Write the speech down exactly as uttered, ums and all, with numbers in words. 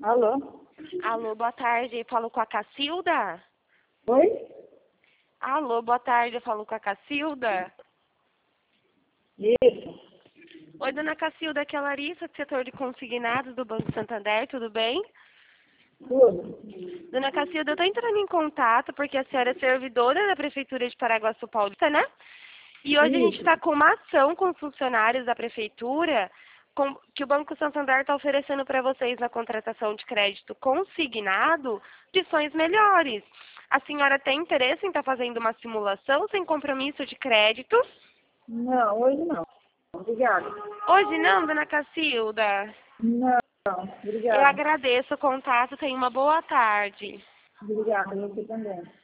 Alô? Alô, boa tarde. Eu falo com a Cacilda? Oi? Alô, boa tarde. Eu falo com a Cacilda? Isso. Oi, dona Cacilda, aqui é a Larissa, do setor de consignados do Banco Santander, tudo bem? Tudo. Dona Cacilda, eu estou entrando em contato porque a senhora é servidora da Prefeitura de Paraguaçu Paulista, né? E hoje a gente Isso. está com uma ação com os funcionários da Prefeitura com- que o Banco Santander está oferecendo para vocês na contratação de crédito consignado condições melhores. A senhora tem interesse em estar fazendo uma simulação sem compromisso de crédito? Não, hoje não. Obrigada. Hoje não, dona Cacilda. Não, Eu obrigada. agradeço o contato, tenha uma boa tarde. Obrigada, você também.